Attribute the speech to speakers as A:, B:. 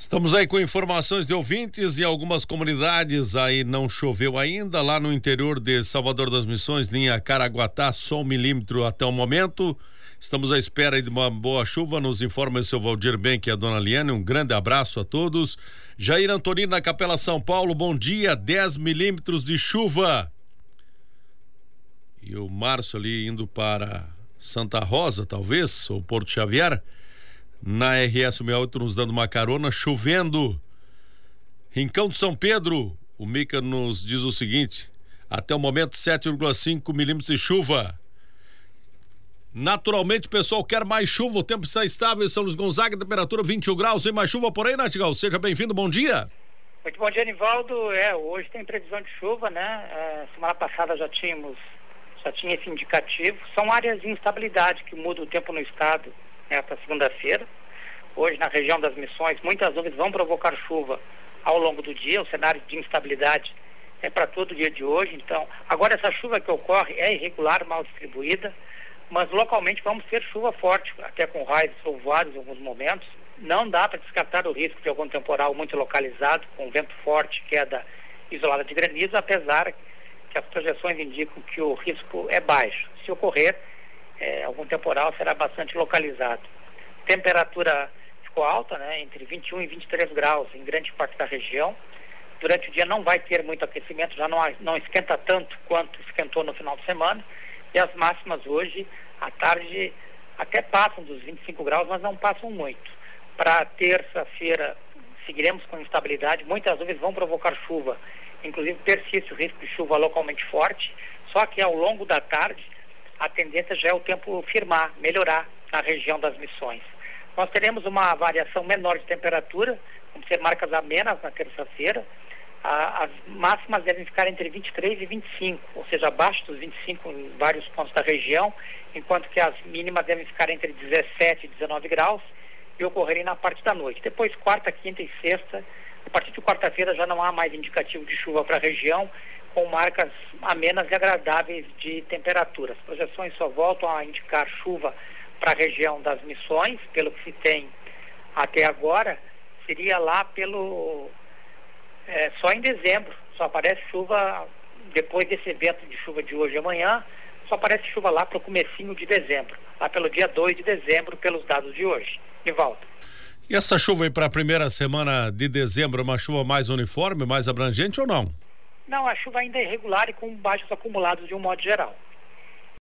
A: Estamos aí com informações de ouvintes e algumas comunidades aí não choveu ainda. Lá no interior de Salvador das Missões, linha Caraguatá, só 1 milímetro até o momento. Estamos à espera de uma boa chuva, nos informa o seu Valdir Benck e a dona Liane. Um grande abraço a todos. Jair Antonino na Capela São Paulo, bom dia, 10 milímetros de chuva. E o Márcio ali indo para Santa Rosa, talvez, ou Porto Xavier, na RS 68 nos dando uma carona, chovendo. Rincão de São Pedro, o Mica nos diz o seguinte: até o momento 7,5 milímetros de chuva. Naturalmente o pessoal quer mais chuva, o tempo está estável em São Luís Gonzaga, temperatura 21 graus, tem mais chuva por aí, Natigal? Seja bem-vindo, bom dia.
B: Muito bom dia, Nivaldo. Hoje tem previsão de chuva, né? Semana passada já tinha esse indicativo. São áreas de instabilidade que mudam o tempo no estado nesta segunda-feira. Hoje, na região das Missões, muitas nuvens vão provocar chuva ao longo do dia. O cenário de instabilidade é para todo o dia de hoje. Então, agora essa chuva que ocorre é irregular, mal distribuída, mas localmente vamos ter chuva forte, até com raios trovoados em alguns momentos. Não dá para descartar o risco de algum temporal muito localizado, com vento forte, queda isolada de granizo, apesar que as projeções indicam que o risco é baixo. Se ocorrer, algum temporal será bastante localizado. Temperatura ficou alta, né, entre 21 e 23 graus em grande parte da região. Durante o dia não vai ter muito aquecimento, já não esquenta tanto quanto esquentou no final de semana. E as máximas hoje, à tarde, até passam dos 25 graus, mas não passam muito. Para terça-feira, seguiremos com instabilidade. Muitas nuvens vão provocar chuva. Inclusive, persiste o risco de chuva localmente forte. Só que ao longo da tarde, a tendência já é o tempo firmar, melhorar na região das Missões. Nós teremos uma variação menor de temperatura, vão ser marcas amenas na terça-feira. As máximas devem ficar entre 23 e 25, ou seja, abaixo dos 25 em vários pontos da região, enquanto que as mínimas devem ficar entre 17 e 19 graus e ocorrerem na parte da noite. Depois, quarta, quinta e sexta, a partir de quarta-feira já não há mais indicativo de chuva para a região, com marcas amenas e agradáveis de temperatura. As projeções só voltam a indicar chuva para a região das Missões, pelo que se tem até agora, seria lá só em dezembro. Só aparece chuva depois desse evento de chuva de hoje e amanhã, só aparece chuva lá para o comecinho de dezembro, lá pelo dia 2 de dezembro, pelos dados de hoje. De volta.
A: E essa chuva aí para a primeira semana de dezembro é uma chuva mais uniforme, mais abrangente ou não?
B: Não, a chuva ainda é irregular e com baixos acumulados de um modo geral.